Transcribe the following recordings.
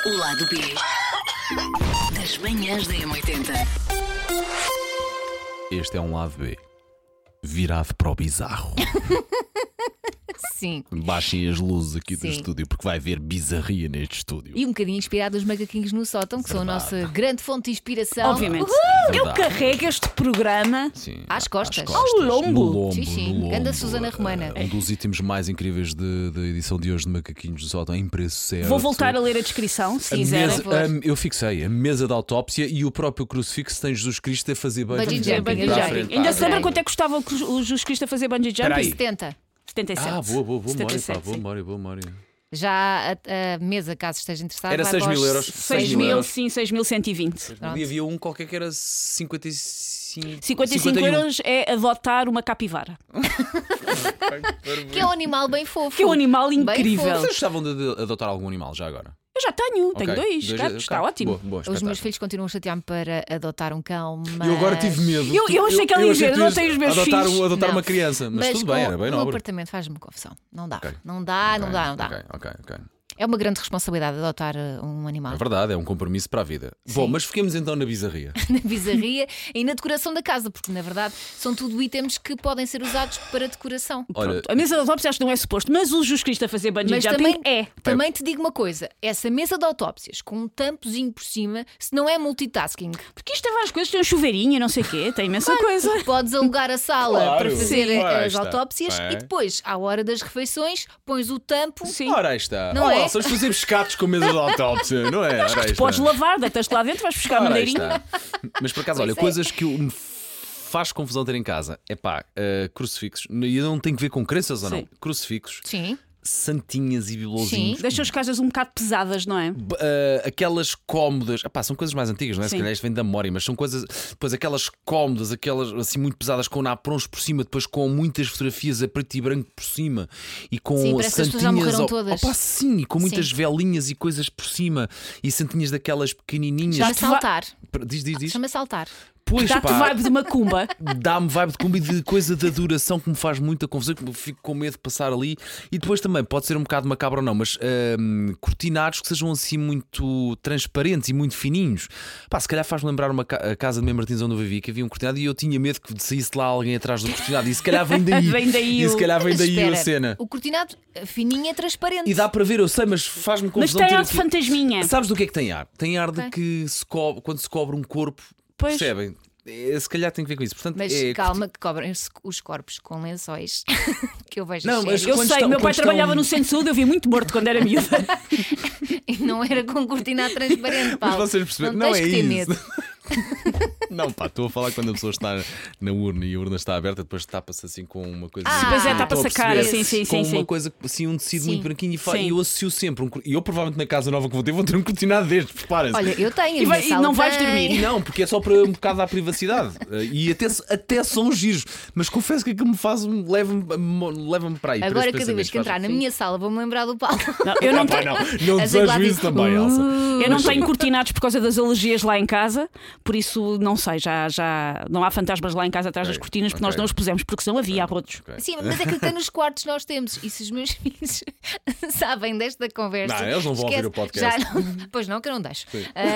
O lado B das manhãs da M80. Este é um lado B virado para o bizarro. Sim. Baixem as luzes aqui do Sim. estúdio, porque vai haver bizarria neste estúdio. E um bocadinho inspirado nos macaquinhos no sótão, que são a nossa grande fonte de inspiração. Obviamente. Eu Verdade. carrego este programa Sim, Às costas. Ao lombo. No lombo, Sim, sim. no lombo. Ganda Susana Romana. Um dos itens mais incríveis da edição de hoje de Macaquinhos do Sótão em preço certo. Vou voltar a ler a descrição, se A quiserem. mesa, eu fixei a mesa de autópsia e o próprio crucifixo tem Jesus Cristo a fazer Bungee bungee jumping, jumping já para a vi. frente. Ainda se lembra Adorei. quanto é que custava o Jesus Cristo a fazer bungee jumping? Espera aí. 70. 77. Boa memória, pá, 77, boa sim. memória. Já a mesa, caso esteja interessado, Era vai 6 para mil os euros. 6 mil, sim, 6.120. Pronto. E havia um qualquer que era 55 55 euros é adotar uma capivara. Que é um animal bem fofo. Que é um animal Bem incrível. fofo. Vocês gostavam de adotar algum animal já agora? Eu já tenho Ok. dois gatos, está ok. ótimo. Boa, Os espetáculo. meus filhos continuam a chatear-me para adotar um cão, mas... Eu agora tive medo. Eu achei que ela ia dizer, achei que eu não tu tenho os meus adotar, filhos. adotar Não. uma criança, mas tudo bem, era bem o nobre. apartamento faz-me confusão. Não dá. Ok. Não dá. Ok. É uma grande responsabilidade adotar um animal. É verdade, é um compromisso para a vida. Bom, mas fiquemos então na bizarria. Na bizarria e na decoração da casa, porque na verdade são tudo itens que podem ser usados para decoração. Olha, A mesa de autópsia acho que não é suposto, mas o Jesus Cristo a fazer bungee Mas jumping também, também te digo uma coisa: essa mesa de autópsias com um tampozinho por cima, se não é multitasking, Porque isto tem várias coisas, tem um chuveirinho, não sei o quê, tem imensa coisa. podes alugar a sala Claro. para fazer Sim. Ora, aí as está. autópsias É. e depois, à hora das refeições, pões o tampo. Sim. ora aí está. Não é? Olá, vamos fazer pescados com mesa de autópsia, não é? Ora aí está. Podes lavar, deitas-te lá dentro, vais buscar a Ora aí madeirinha. está. Mas por acaso, olha, Pois é. coisas que me faz confusão ter em casa. É pá, crucifixos. E não tem que ver com crenças ou não. Sim. Crucifixos, Sim. santinhas e bibelozinhos. Deixa as casas um bocado pesadas, não é? Aquelas cómodas, são coisas mais antigas, não é? Se Sim. calhar isto vem da memória, mas são coisas. Depois aquelas cómodas, aquelas assim muito pesadas com naprons por cima, depois com muitas fotografias a preto e branco por cima e com Sim, parece que as pessoas já santinhas. morreram todas. Sim, e com muitas Sim. velinhas e coisas por cima e santinhas daquelas pequenininhas. Já saltar. Diz. Chama saltar. Pois Dá-te pá, vibe de macumba. dá-me vibe de combi de coisa de adoração que me faz muita confusão, que eu fico com medo de passar ali. E depois também pode ser um bocado macabro ou não, mas cortinados que sejam assim muito transparentes e muito fininhos. Se calhar faz-me lembrar a casa de Mãe Martins onde eu vivia, que havia um cortinado e eu tinha medo que saísse lá alguém atrás do cortinado. E se calhar vem daí. Vem daí e se o- calhar vem Mas daí espera, a cena. O cortinado fininho é transparente. E dá para ver, eu sei, mas faz-me Mas confusão tem ter ar de aqui- fantasminha. Sabes do que é que tem ar? Tem ar de Ok. que quando se cobre um corpo, Pois. percebem? Se calhar tem que ver com isso. Portanto, Mas é calma, que cobrem-se os corpos com lençóis. Que eu vejo Não, as mas séries. Eu Quando sei, estão- meu pai quando trabalhava estão- no centro de saúde, eu vi muito morto quando era miúda. E não era com cortinado transparente, Paulo. Mas vocês perceberam, não não tens é que ter isso. medo. Não, estou a falar quando a pessoa está na urna e a urna está aberta, depois tapa-se assim com uma coisa. Ah, assim, pois é, estão tapa-se a perceber? cara, sim, Com uma sim. coisa assim, um tecido Sim. muito branquinho e Sim. eu associo sempre. E eu provavelmente na casa nova que vou ter um cortinado destes, preparem-se. Olha, eu tenho. a E vai- minha e sala não vais tem. dormir. Não, porque é só para um bocado à privacidade. E até são giros. Mas confesso que aquilo me faz, leva-me para aí. para Agora, esse cada vez pensamento, que entrar na minha sala, vou-me lembrar do Paulo. Não, eu não Pá, tenho. não A desejo dizer isso lá, também, Elsa. Eu não tenho cortinados por causa das alergias lá em casa, por isso não sei, já não há fantasmas lá em casa atrás das Ok, cortinas porque nós ok. não os pusemos, porque senão havia arrotos. Ok. Sim, mas é que até nos quartos nós temos. E se os meus filhos sabem desta conversa. Não, eles não vão ouvir esquece. o podcast. Já não- Pois não, que eu não deixo.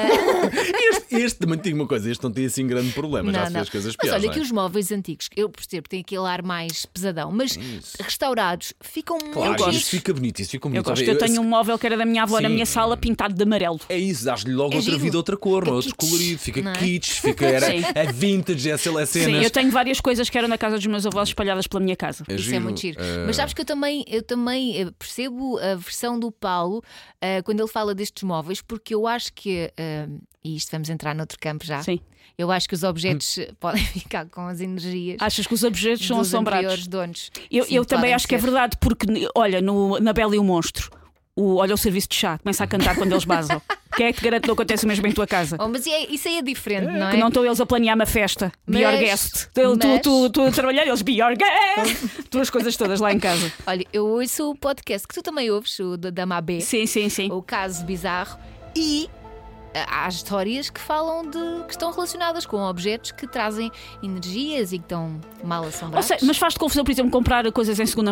Este também te digo uma coisa, este não tem assim grande problema, já se fez coisas Mas piores. olha não que é? os móveis antigos, eu percebo, têm aquele ar mais pesadão, mas restaurados ficam Claro, muito isso giros. fica bonito, isso fica Eu bonito. gosto, Olha, eu tenho um móvel que era da minha avó na Sim. minha sala pintado de amarelo. É isso, dás-lhe logo É outra giro. vida, outra cor, Fica outro kitsch, colorido, fica não é? kitsch, fica Sim. é vintage, é cenas. Sim, eu tenho várias coisas que eram na casa dos meus avós espalhadas pela minha casa. Isso é muito giro. Mas sabes que eu também percebo a versão do Paulo quando ele fala destes móveis, porque eu acho que, e isto vamos entrar noutro campo já, Sim. eu acho que os objetos podem ficar com as energias Achas que os objetos são dos assombrados? anteriores donos. Eu Sim, também podem acho que é ser. verdade, porque, olha, na Bela e o Monstro, olha o serviço de chá, começa a cantar quando eles basam. Quem é que te garante que não acontece o mesmo em tua casa? Oh, mas isso aí é diferente, não é? Que não estão eles a planear uma festa. Be your Mas- guest. mas- Tu a trabalhar, eles be your guest. Tuas coisas todas lá em casa. Olha, eu ouço o podcast que tu também ouves, o da Mabé, Sim. o Caso Bizarro, e há histórias que falam que estão relacionadas com objetos que trazem energias e que estão mal Ou assombrados. seja, mas faz-te confusão, por exemplo, comprar coisas em segunda mão.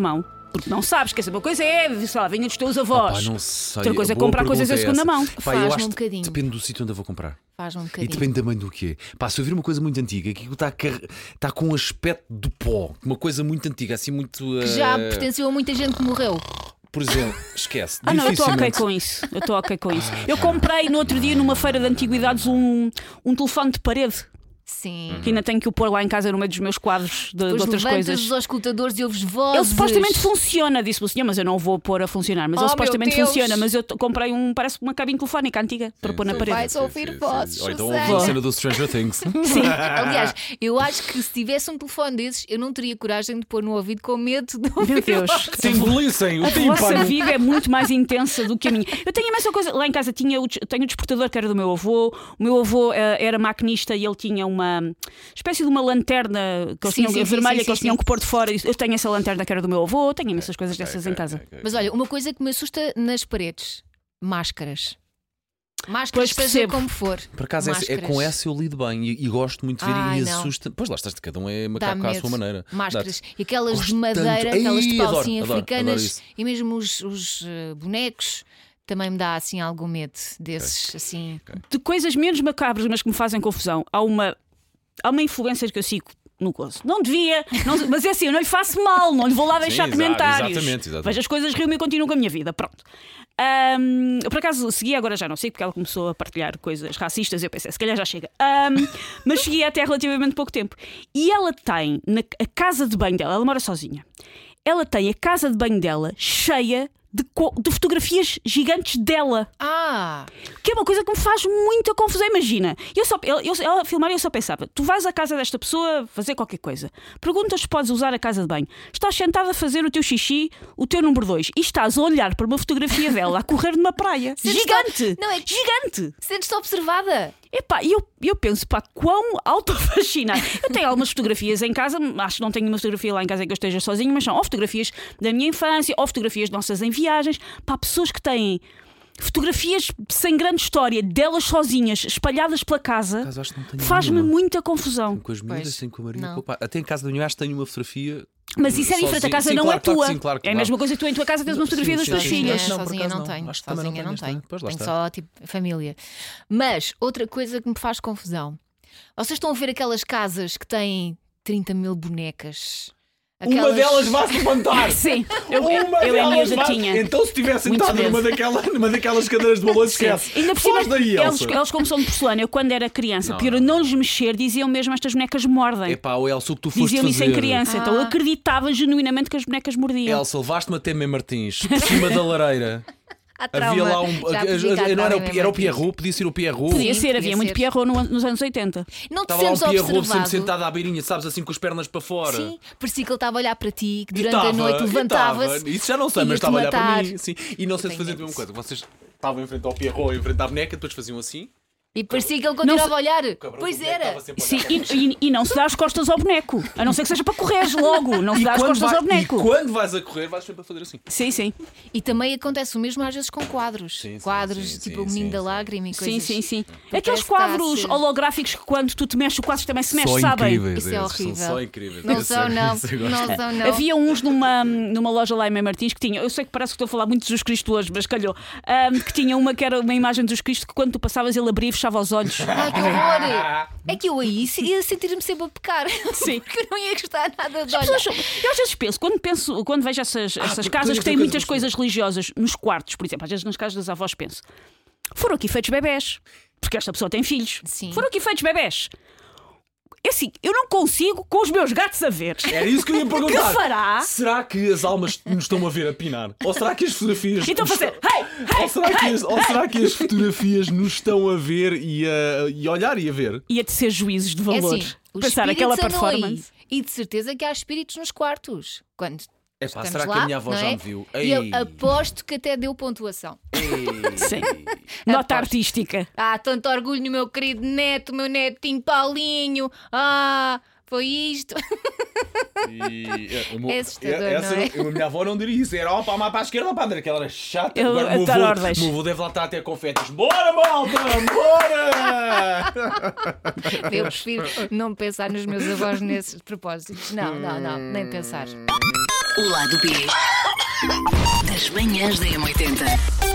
Porque não sabes, quer saber, uma coisa é, sei lá, vinha dos teus avós. Não sei. Outra coisa é Boa comprar coisas em pergunta é segunda essa. mão. Pá, eu Faz-me acho um que bocadinho. depende do sítio onde eu vou comprar. Faz-me um E bocadinho. depende também do quê. Pá, se eu vir uma coisa muito antiga, que está com um aspecto de pó, uma coisa muito antiga, assim muito. Que já pertenceu a muita gente que morreu. Por exemplo, esquece. Não, eu estou ok dificilmente- com isso. Eu estou ok com isso. Eu comprei no outro dia numa feira de antiguidades um telefone de parede. Sim. Que ainda tenho que o pôr lá em casa no meio dos meus quadros de Depois outras levantas coisas. os auscultadores e ouves Ele vozes. supostamente funciona, disse-me o senhor, mas eu não vou pôr a funcionar. Mas ele Oh, supostamente meu Deus. funciona. Mas eu comprei parece uma cabine telefónica antiga para pôr na Tu parede. vais ouvir vozes. Ou então Susana. ouve a cena do Stranger Things. Sim. Aliás, eu acho que se tivesse um telefone desses, eu não teria coragem de pôr no ouvido com medo de ouvir Meu Deus. vozes. Se engolissem o A vossa tímpano. vida é muito mais intensa do que a minha. Eu tenho imensa coisa. Lá em casa tenho o despertador que era do meu avô. O meu avô era maquinista e ele tinha uma espécie de uma lanterna que eles Sim, tinham, sim, vermelha sim, que eles sim, tinham sim. que pôr de fora. Eu tenho essa lanterna que era do meu avô. Tenho imensas coisas dessas em casa. Mas olha, uma coisa que me assusta nas paredes: máscaras. Máscaras, Pois seja percebo. como for. Por acaso é Máscaras. com essa eu lido bem e gosto muito de ver Ai, e não. assusta. Pois lá estás, cada um é Dá macaco à medo. sua maneira. Máscaras. Dá-te. E aquelas de Gosto madeira, tanto. aquelas de Ei, palcinha adoro africanas isso. e mesmo os bonecos. Também me dá assim algum medo desses, assim. De coisas menos macabras, mas que me fazem confusão. Há uma influencer que eu sigo no gozo. Não devia, mas é assim, eu não lhe faço mal, não lhe vou lá deixar comentários. exatamente. Vejo as coisas, rio-me e continuo com a minha vida. Pronto. Eu, por acaso segui, agora já não sei, porque ela começou a partilhar coisas racistas. Eu pensei, se calhar já chega. Mas segui até relativamente pouco tempo. E ela tem a casa de banho dela, ela mora sozinha. Ela tem a casa de banho dela cheia de fotografias gigantes dela. Que é uma coisa que me faz muita confusão. Imagina, ela a filmar e eu só pensava: tu vais à casa desta pessoa fazer qualquer coisa, perguntas se podes usar a casa de banho, estás sentada a fazer o teu xixi, o teu número 2, e estás a olhar para uma fotografia dela a correr numa praia. Gigante! Não, é Gigante! Sentes-te observada. Epá, eu penso, pá, quão autofascinado. Eu tenho algumas fotografias em casa, acho que não tenho uma fotografia lá em casa em que eu esteja sozinho, mas são ou fotografias da minha infância, ou fotografias nossas em viagens. Pá, pessoas que têm fotografias sem grande história, delas sozinhas, espalhadas pela casa, Caso acho que não tenho faz-me nenhuma. muita confusão. Com as miúdas, Pois, assim com a Maria. não. Pá, até em casa da minha acho que tenho uma fotografia. Mas isso é diferente, a sozinho. casa Sim, não claro, é tua. claro que sim, claro, É a claro. mesma coisa que tu em tua casa tens uma fotografia das tuas sim, filhas. sim. Não, por Sozinha acaso não não. tenho. Acho que também Sozinha não não tenho. tenho. Pois, lá Tenho está. só tipo família. Mas outra coisa que me faz confusão: vocês estão a ver aquelas casas que têm 30 mil bonecas? Uma delas vai-se levantar! Sim, eu e a minha já tinha. Então, se estivesse Muitas sentado numa daquelas cadeiras de balões, esquece. Ainda por cima, Foge daí, Elsa. eles como são de porcelana, eu quando era criança, Não, para não lhes mexer, diziam mesmo estas bonecas mordem. Epá, o Elsa, o que tu foste Diziam isso fazer. em criança, então eu acreditava genuinamente que as bonecas mordiam. Elsa, levaste-me até Mem Martins, por cima da lareira. Há Havia trauma. lá um. Já percebi que há Não trauma era o mesmo. Pierrot, podia ser o Pierrot. Podia Sim, ser, podia havia muito ser. Pierrot nos anos 80. Não te Estava lá um sentes Pierrot sempre observado. sentado à beirinha, sabes, assim com as pernas para fora. Sim, parecia que ele estava a olhar para ti, que E durante a estava, noite e levantava-se. estava. Isso já não sei, ia-te mas estava a olhar para matar. mim. Sim. E não sei se Tenho fazer a mesma medo. coisa. Vocês estavam em frente ao Pierrot, em frente à boneca, depois faziam assim. E parecia que ele continuava a olhar. cabrão Pois do boneco era. estava sempre a Sim, olhar para nós. e não se dá as costas ao boneco, a não ser que seja para correres logo, não se dá as quando costas ao boneco. E quando vais a correr, vais sempre a fazer assim. Sim, sim. E também acontece o mesmo às vezes com quadros. Sim, sim, Quadros, sim, tipo sim, o Menino sim, da sim. Lágrima e Sim, coisas. sim, sim. Parece Aqueles que está a quadros ser- holográficos que quando tu te mexes, o quadro também se mexe, Só sabem? incríveis. Isso é esses, horrível. São só incríveis. Não Eu são, sei, não. eu gosto. Não são, não. Havia uns numa loja lá em Mem Martins que tinha, eu sei que parece que estou a falar muito de Jesus Cristo hoje, mas calhou, que tinha uma que era uma imagem de Jesus Cristo que quando tu passavas ele abria e fechava os olhos. Ai, que horror! É que eu aí ia sentir-me sempre a pecar. Sim. Porque eu não ia gostar nada de As olhar. pessoas- Eu às vezes penso, quando vejo essas porque casas tenho que têm outra muitas coisa coisas religiosas nos quartos, por exemplo, às vezes nas casas das avós penso, foram aqui feitos bebés, porque esta pessoa tem filhos. Sim. Foram aqui feitos bebés. É assim, eu não consigo com os meus gatos a ver. Era isso que eu ia perguntar. Que fará? Será que as almas nos estão a ver a pinar? Ou será que as fotografias. Então nos fazer, estão- hey, Ou será que as fotografias nos estão a ver e a olhar e a ver? ia de ser juízes de É valor. assim, os Pensar aquela espíritos andam aí. performance. E de certeza que há espíritos nos quartos. Quando É pá, estamos será que lá, a minha avó não já é? me viu? E eu aposto que até deu pontuação. Sim. Nota Aposto. artística. Tanto orgulho no meu querido neto, meu netinho Paulinho. Foi isto. É assustador, não é? A minha avó não diria isso. Era ó, para a esquerda ou para a direita, que ela era chata. Eu Agora a o dar meu ordens. avô deve lá estar até confetes. Bora, malta! Bora! Eu prefiro não pensar nos meus avós nesses propósitos. Não, nem pensar. O lado B Das manhãs da M80.